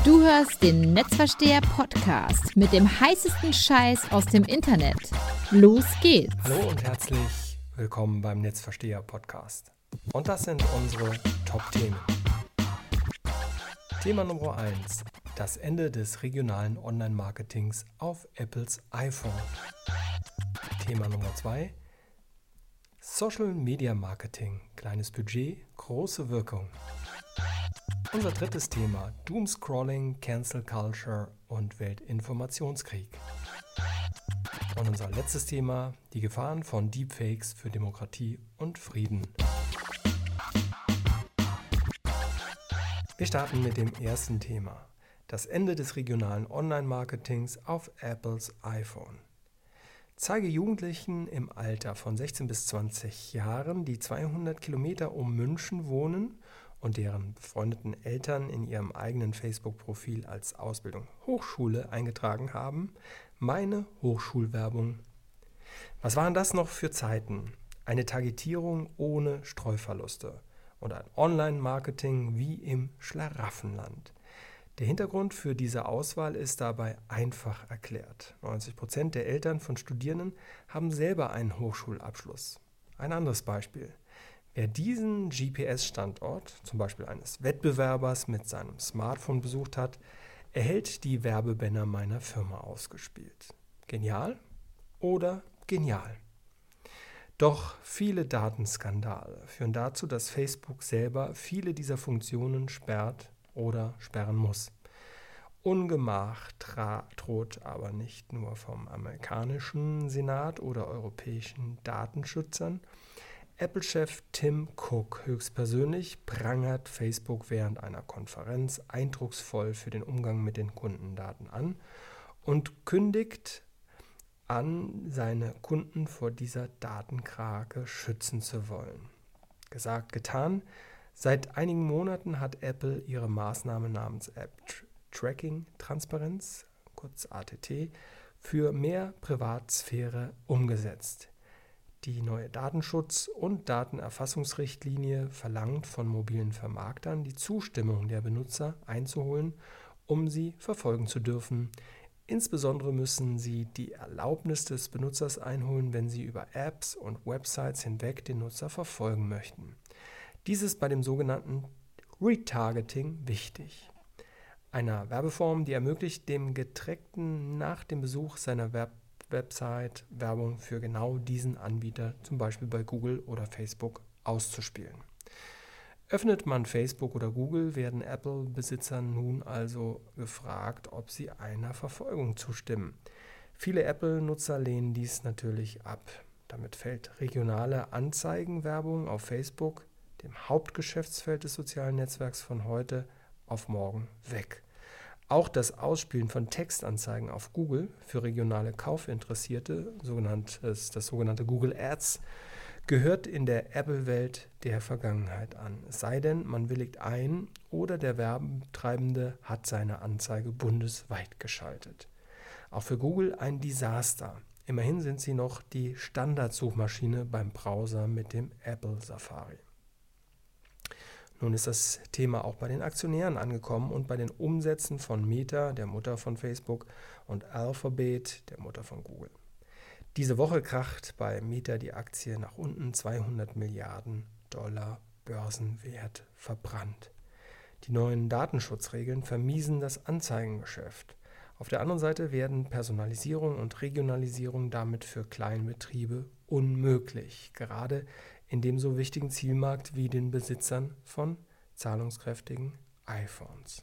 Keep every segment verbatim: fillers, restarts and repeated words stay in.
Du hörst den Netzversteher-Podcast mit dem heißesten Scheiß aus dem Internet. Los geht's! Hallo und herzlich willkommen beim Netzversteher-Podcast. Und das sind unsere Top-Themen. Thema Nummer eins. Das Ende des regionalen Online-Marketings auf Apples iPhone. Thema Nummer zwei. Social Media Marketing. Kleines Budget, große Wirkung. Unser drittes Thema, Doomscrolling, Cancel Culture und Weltinformationskrieg. Und unser letztes Thema, die Gefahren von Deepfakes für Demokratie und Frieden. Wir starten mit dem ersten Thema, das Ende des regionalen Online-Marketings auf Apples iPhone. Zeige Jugendlichen im Alter von sechzehn bis zwanzig Jahren, die zweihundert Kilometer um München wohnen und deren befreundeten Eltern in ihrem eigenen Facebook-Profil als Ausbildung Hochschule eingetragen haben, meine Hochschulwerbung. Was waren das noch für Zeiten? Eine Targetierung ohne Streuverluste und ein Online-Marketing wie im Schlaraffenland. Der Hintergrund für diese Auswahl ist dabei einfach erklärt. neunzig Prozent der Eltern von Studierenden haben selber einen Hochschulabschluss. Ein anderes Beispiel. Wer diesen G P S-Standort, zum Beispiel eines Wettbewerbers, mit seinem Smartphone besucht hat, erhält die Werbebanner meiner Firma ausgespielt. Genial oder genial? Doch viele Datenskandale führen dazu, dass Facebook selber viele dieser Funktionen sperrt oder sperren muss. Ungemach tra- droht aber nicht nur vom amerikanischen Senat oder europäischen Datenschützern. Apple-Chef Tim Cook höchstpersönlich prangert Facebook während einer Konferenz eindrucksvoll für den Umgang mit den Kundendaten an und kündigt an, seine Kunden vor dieser Datenkrake schützen zu wollen. Gesagt, getan. Seit einigen Monaten hat Apple ihre Maßnahme namens App Tracking Transparenz, kurz A T T, für mehr Privatsphäre umgesetzt. Die neue Datenschutz- und Datenerfassungsrichtlinie verlangt von mobilen Vermarktern, die Zustimmung der Benutzer einzuholen, um sie verfolgen zu dürfen. Insbesondere müssen sie die Erlaubnis des Benutzers einholen, wenn sie über Apps und Websites hinweg den Nutzer verfolgen möchten. Dies ist bei dem sogenannten Retargeting wichtig. Einer Werbeform, die ermöglicht, dem Getrackten nach dem Besuch seiner Web- Website Werbung für genau diesen Anbieter, zum Beispiel bei Google oder Facebook, auszuspielen. Öffnet man Facebook oder Google, werden Apple-Besitzer nun also gefragt, ob sie einer Verfolgung zustimmen. Viele Apple-Nutzer lehnen dies natürlich ab. Damit fällt regionale Anzeigenwerbung auf Facebook, dem Hauptgeschäftsfeld des sozialen Netzwerks, von heute auf morgen weg. Auch das Ausspielen von Textanzeigen auf Google für regionale Kaufinteressierte, sogenanntes, das sogenannte Google Ads, gehört in der Apple-Welt der Vergangenheit an. Es sei denn, man willigt ein oder der Werbetreibende hat seine Anzeige bundesweit geschaltet. Auch für Google ein Desaster. Immerhin sind sie noch die Standardsuchmaschine beim Browser mit dem Apple Safari. Nun ist das Thema auch bei den Aktionären angekommen und bei den Umsätzen von Meta, der Mutter von Facebook, und Alphabet, der Mutter von Google. Diese Woche kracht bei Meta die Aktie nach unten, zweihundert Milliarden Dollar Börsenwert verbrannt. Die neuen Datenschutzregeln vermiesen das Anzeigengeschäft. Auf der anderen Seite werden Personalisierung und Regionalisierung damit für Kleinbetriebe unmöglich, gerade in dem so wichtigen Zielmarkt wie den Besitzern von zahlungskräftigen iPhones.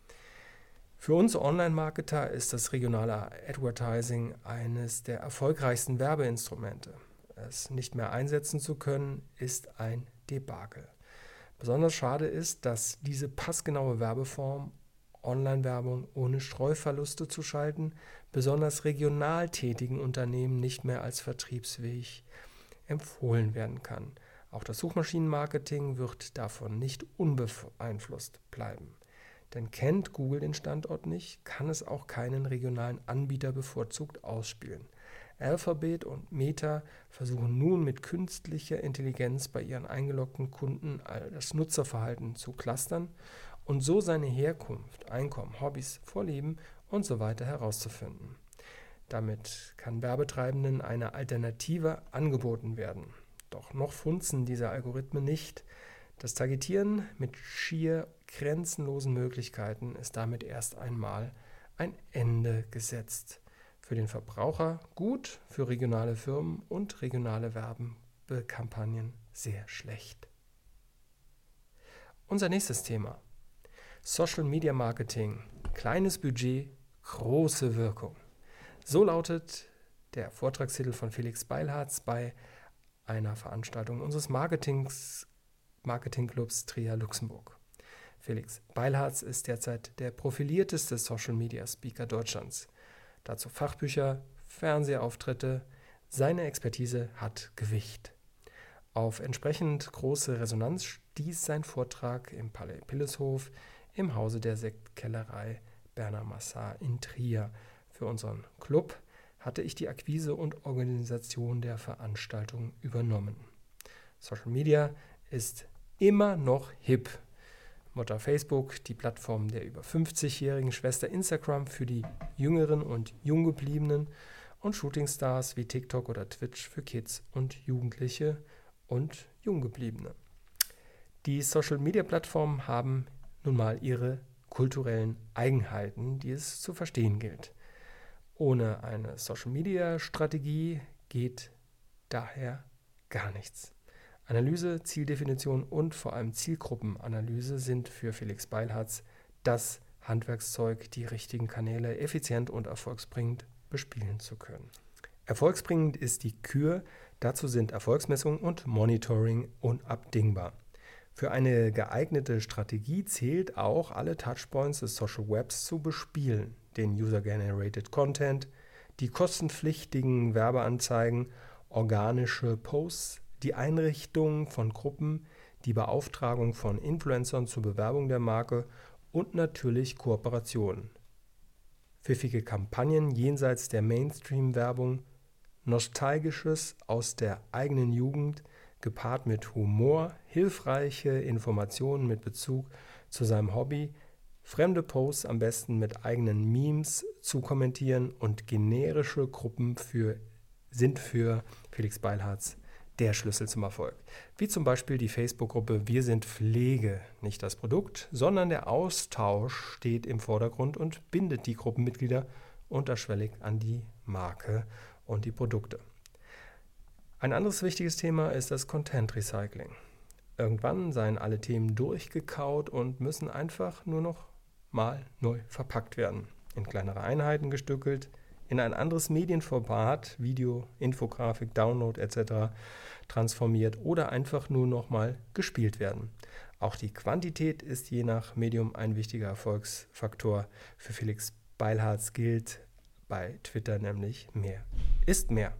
Für uns Online-Marketer ist das regionale Advertising eines der erfolgreichsten Werbeinstrumente. Es nicht mehr einsetzen zu können, ist ein Debakel. Besonders schade ist, dass diese passgenaue Werbeform, Online-Werbung ohne Streuverluste zu schalten, besonders regional tätigen Unternehmen nicht mehr als vertriebsfähig empfohlen werden kann. Auch das Suchmaschinenmarketing wird davon nicht unbeeinflusst bleiben. Denn kennt Google den Standort nicht, kann es auch keinen regionalen Anbieter bevorzugt ausspielen. Alphabet und Meta versuchen nun mit künstlicher Intelligenz bei ihren eingeloggten Kunden das Nutzerverhalten zu clustern und so seine Herkunft, Einkommen, Hobbys, Vorlieben und so weiter herauszufinden. Damit kann Werbetreibenden eine Alternative angeboten werden. Doch noch funzen diese Algorithmen nicht. Das Targetieren mit schier grenzenlosen Möglichkeiten ist damit erst einmal ein Ende gesetzt. Für den Verbraucher gut, für regionale Firmen und regionale Werbekampagnen sehr schlecht. Unser nächstes Thema: Social Media Marketing. Kleines Budget, große Wirkung. So lautet der Vortragstitel von Felix Beilharz bei einer Veranstaltung unseres Marketings, Marketingclubs Trier Luxemburg. Felix Beilharz ist derzeit der profilierteste Social Media Speaker Deutschlands. Dazu Fachbücher, Fernsehauftritte. Seine Expertise hat Gewicht. Auf entsprechend große Resonanz stieß sein Vortrag im Palais Pilleshof im Hause der Sektkellerei Bernard Massard in Trier. Für unseren Club hatte ich die Akquise und Organisation der Veranstaltung übernommen. Social Media ist immer noch hip. Mutter Facebook, die Plattform der über fünfzigjährigen Schwester Instagram für die Jüngeren und Junggebliebenen und Shootingstars wie TikTok oder Twitch für Kids und Jugendliche und Junggebliebene. Die Social-Media-Plattformen haben nun mal ihre kulturellen Eigenheiten, die es zu verstehen gilt. Ohne eine Social-Media-Strategie geht daher gar nichts. Analyse, Zieldefinition und vor allem Zielgruppenanalyse sind für Felix Beilharz das Handwerkszeug, die richtigen Kanäle effizient und erfolgsbringend bespielen zu können. Erfolgsbringend ist die Kür, dazu sind Erfolgsmessung und Monitoring unabdingbar. Für eine geeignete Strategie zählt auch, alle Touchpoints des Social Webs zu bespielen, den User-Generated Content, die kostenpflichtigen Werbeanzeigen, organische Posts, die Einrichtung von Gruppen, die Beauftragung von Influencern zur Bewerbung der Marke und natürlich Kooperationen. Pfiffige Kampagnen jenseits der Mainstream-Werbung, Nostalgisches aus der eigenen Jugend, gepaart mit Humor, hilfreiche Informationen mit Bezug zu seinem Hobby, fremde Posts am besten mit eigenen Memes zu kommentieren und generische Gruppen für, sind für Felix Beilharz der Schlüssel zum Erfolg. Wie zum Beispiel die Facebook-Gruppe Wir sind Pflege, nicht das Produkt, sondern der Austausch steht im Vordergrund und bindet die Gruppenmitglieder unterschwellig an die Marke und die Produkte. Ein anderes wichtiges Thema ist das Content Recycling. Irgendwann seien alle Themen durchgekaut und müssen einfach nur noch mal neu verpackt werden, in kleinere Einheiten gestückelt, in ein anderes Medienformat, Video, Infografik, Download et cetera transformiert oder einfach nur noch mal gespielt werden. Auch die Quantität ist je nach Medium ein wichtiger Erfolgsfaktor. Für Felix Beilharz gilt bei Twitter nämlich mehr ist mehr.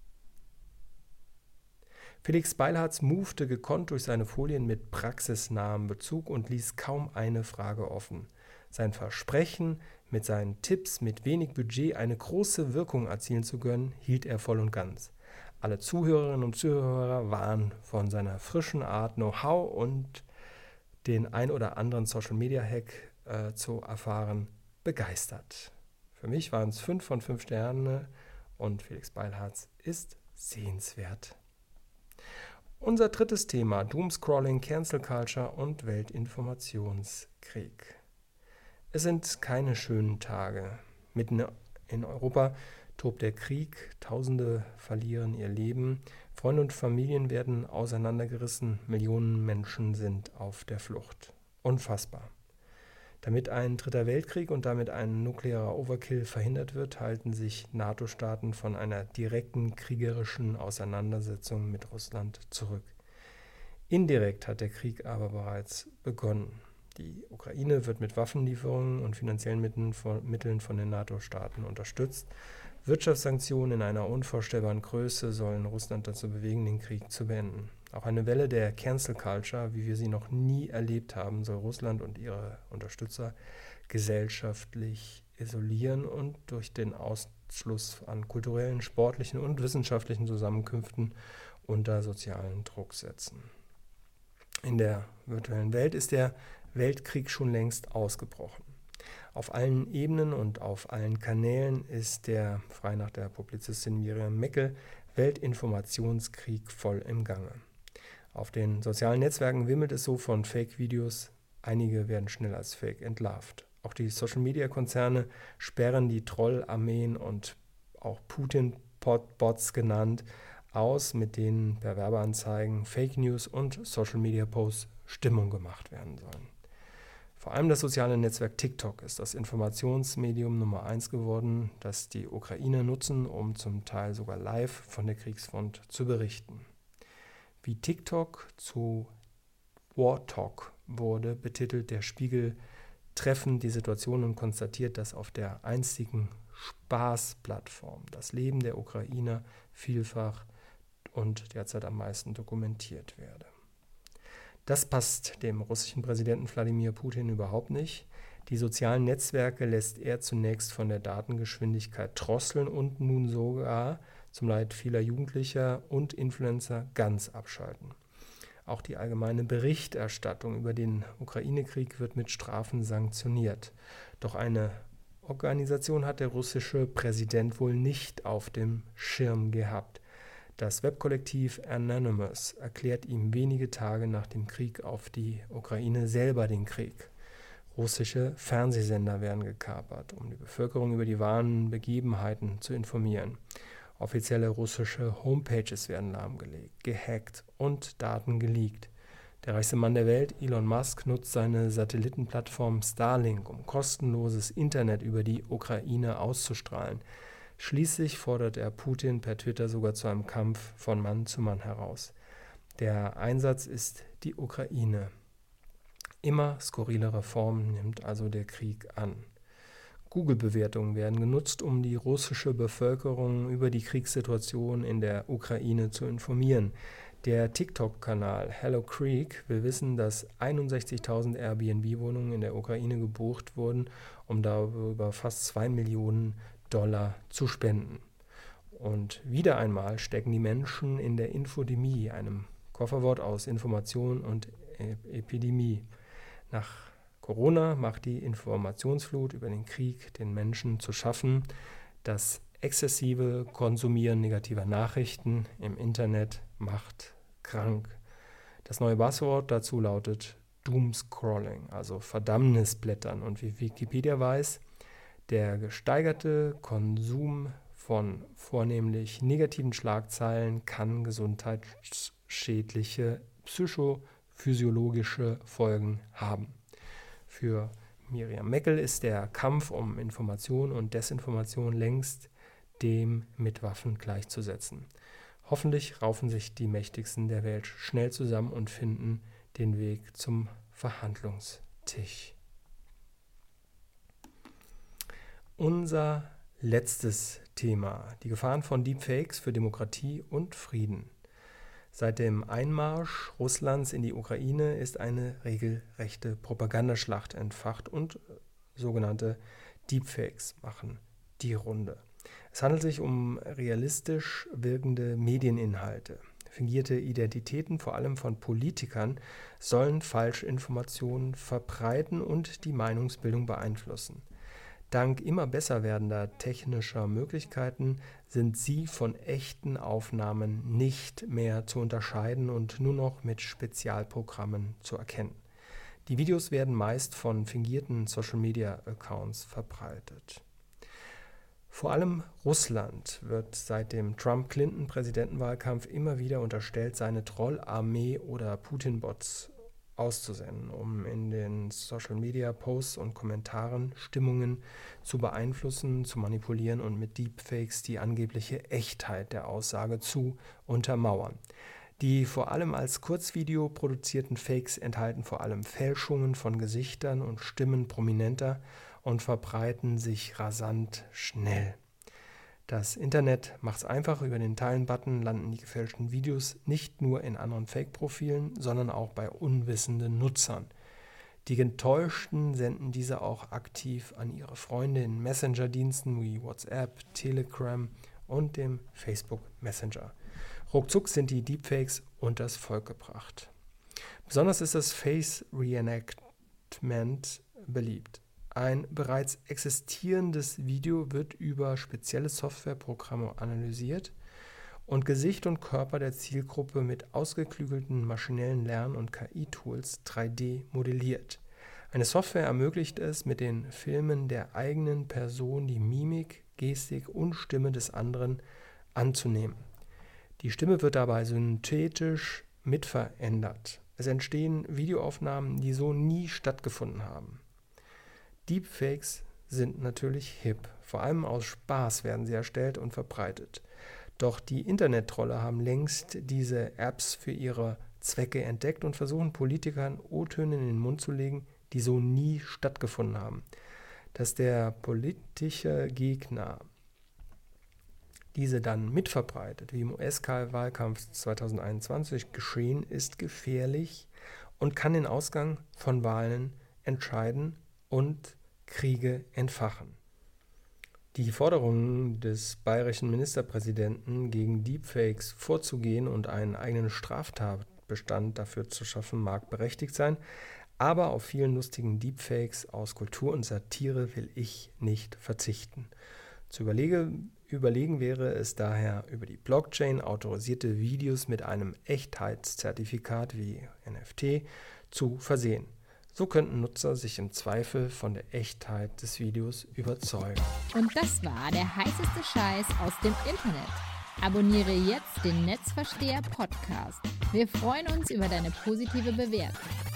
Felix Beilharz movete gekonnt durch seine Folien mit praxisnahem Bezug und ließ kaum eine Frage offen. Sein Versprechen, mit seinen Tipps mit wenig Budget eine große Wirkung erzielen zu können, hielt er voll und ganz. Alle Zuhörerinnen und Zuhörer waren von seiner frischen Art, Know-how und den ein oder anderen Social-Media-Hack äh, zu erfahren, begeistert. Für mich waren es fünf von fünf Sterne und Felix Beilharz ist sehenswert. Unser drittes Thema: Doomscrolling, Cancel Culture und Weltinformationskrieg. Es sind keine schönen Tage. Mitten in Europa tobt der Krieg, Tausende verlieren ihr Leben, Freunde und Familien werden auseinandergerissen, Millionen Menschen sind auf der Flucht. Unfassbar. Damit ein dritter Weltkrieg und damit ein nuklearer Overkill verhindert wird, halten sich NATO-Staaten von einer direkten kriegerischen Auseinandersetzung mit Russland zurück. Indirekt hat der Krieg aber bereits begonnen. Die Ukraine wird mit Waffenlieferungen und finanziellen Mitteln von den NATO-Staaten unterstützt. Wirtschaftssanktionen in einer unvorstellbaren Größe sollen Russland dazu bewegen, den Krieg zu beenden. Auch eine Welle der Cancel Culture, wie wir sie noch nie erlebt haben, soll Russland und ihre Unterstützer gesellschaftlich isolieren und durch den Ausschluss an kulturellen, sportlichen und wissenschaftlichen Zusammenkünften unter sozialen Druck setzen. In der virtuellen Welt ist der Weltkrieg schon längst ausgebrochen. Auf allen Ebenen und auf allen Kanälen ist der, frei nach der Publizistin Miriam Meckel, Weltinformationskrieg voll im Gange. Auf den sozialen Netzwerken wimmelt es so von Fake-Videos, einige werden schnell als Fake entlarvt. Auch die Social-Media-Konzerne sperren die Trollarmeen und auch Putin-Bots genannt aus, mit denen per Werbeanzeigen, Fake News und Social-Media-Posts Stimmung gemacht werden sollen. Vor allem das soziale Netzwerk TikTok ist das Informationsmedium Nummer eins geworden, das die Ukrainer nutzen, um zum Teil sogar live von der Kriegsfront zu berichten. Wie TikTok zu War Talk wurde, betitelt der Spiegel treffend die Situation und konstatiert, dass auf der einstigen Spaßplattform das Leben der Ukrainer vielfach und derzeit am meisten dokumentiert werde. Das passt dem russischen Präsidenten Wladimir Putin überhaupt nicht. Die sozialen Netzwerke lässt er zunächst von der Datengeschwindigkeit drosseln und nun sogar zum Leid vieler Jugendlicher und Influencer ganz abschalten. Auch die allgemeine Berichterstattung über den Ukraine-Krieg wird mit Strafen sanktioniert. Doch eine Organisation hat der russische Präsident wohl nicht auf dem Schirm gehabt. Das Webkollektiv Anonymous erklärt ihm wenige Tage nach dem Krieg auf die Ukraine selber den Krieg. Russische Fernsehsender werden gekapert, um die Bevölkerung über die wahren Begebenheiten zu informieren. Offizielle russische Homepages werden lahmgelegt, gehackt und Daten geleakt. Der reichste Mann der Welt, Elon Musk, nutzt seine Satellitenplattform Starlink, um kostenloses Internet über die Ukraine auszustrahlen. Schließlich fordert er Putin per Twitter sogar zu einem Kampf von Mann zu Mann heraus. Der Einsatz ist die Ukraine. Immer skurrilere Formen nimmt also der Krieg an. Google-Bewertungen werden genutzt, um die russische Bevölkerung über die Kriegssituation in der Ukraine zu informieren. Der TikTok-Kanal Hello Creek will wissen, dass einundsechzigtausend Airbnb-Wohnungen in der Ukraine gebucht wurden, um darüber fast zwei Millionen Dollar zu spenden. Und wieder einmal stecken die Menschen in der Infodemie, einem Kofferwort aus Information und Epidemie. Nach Corona macht die Informationsflut über den Krieg den Menschen zu schaffen. Das exzessive Konsumieren negativer Nachrichten im Internet macht krank. Das neue Buzzword dazu lautet Doomscrolling, also Verdammnisblättern. Und wie Wikipedia weiß, der gesteigerte Konsum von vornehmlich negativen Schlagzeilen kann gesundheitsschädliche psychophysiologische Folgen haben. Für Miriam Meckel ist der Kampf um Information und Desinformation längst dem mit Waffen gleichzusetzen. Hoffentlich raufen sich die Mächtigsten der Welt schnell zusammen und finden den Weg zum Verhandlungstisch. Unser letztes Thema: die Gefahren von Deepfakes für Demokratie und Frieden. Seit dem Einmarsch Russlands in die Ukraine ist eine regelrechte Propagandaschlacht entfacht und sogenannte Deepfakes machen die Runde. Es handelt sich um realistisch wirkende Medieninhalte. Fingierte Identitäten, vor allem von Politikern, sollen Falschinformationen verbreiten und die Meinungsbildung beeinflussen. Dank immer besser werdender technischer Möglichkeiten sind sie von echten Aufnahmen nicht mehr zu unterscheiden und nur noch mit Spezialprogrammen zu erkennen. Die Videos werden meist von fingierten Social-Media-Accounts verbreitet. Vor allem Russland wird seit dem Trump-Clinton-Präsidentenwahlkampf immer wieder unterstellt, seine Trollarmee oder Putin-Bots auszusenden, um in den Social-Media-Posts und Kommentaren Stimmungen zu beeinflussen, zu manipulieren und mit Deepfakes die angebliche Echtheit der Aussage zu untermauern. Die vor allem als Kurzvideo produzierten Fakes enthalten vor allem Fälschungen von Gesichtern und Stimmen Prominenter und verbreiten sich rasant schnell. Das Internet macht's einfach. Über den Teilen-Button landen die gefälschten Videos nicht nur in anderen Fake-Profilen, sondern auch bei unwissenden Nutzern. Die Getäuschten senden diese auch aktiv an ihre Freunde in Messenger-Diensten wie WhatsApp, Telegram und dem Facebook Messenger. Ruckzuck sind die Deepfakes unters Volk gebracht. Besonders ist das Face Reenact Enhancement beliebt. Ein bereits existierendes Video wird über spezielle Softwareprogramme analysiert und Gesicht und Körper der Zielgruppe mit ausgeklügelten maschinellen Lern- und K I-Tools drei D modelliert. Eine Software ermöglicht es, mit den Filmen der eigenen Person die Mimik, Gestik und Stimme des anderen anzunehmen. Die Stimme wird dabei synthetisch mitverändert. Es entstehen Videoaufnahmen, die so nie stattgefunden haben. Deepfakes sind natürlich hip. Vor allem aus Spaß werden sie erstellt und verbreitet. Doch die Internet-Trolle haben längst diese Apps für ihre Zwecke entdeckt und versuchen Politikern O-Töne in den Mund zu legen, die so nie stattgefunden haben. Dass der politische Gegner diese dann mitverbreitet, wie im U S-Wahlkampf zweitausendeinundzwanzig geschehen, ist gefährlich und kann den Ausgang von Wahlen entscheiden und Kriege entfachen. Die Forderung des bayerischen Ministerpräsidenten, gegen Deepfakes vorzugehen und einen eigenen Straftatbestand dafür zu schaffen, mag berechtigt sein, aber auf vielen lustigen Deepfakes aus Kultur und Satire will ich nicht verzichten. Zu überlege, überlegen wäre es daher, über die Blockchain autorisierte Videos mit einem Echtheitszertifikat wie N F T zu versehen. So könnten Nutzer sich im Zweifel von der Echtheit des Videos überzeugen. Und das war der heißeste Scheiß aus dem Internet. Abonniere jetzt den Netzversteher Podcast. Wir freuen uns über deine positive Bewertung.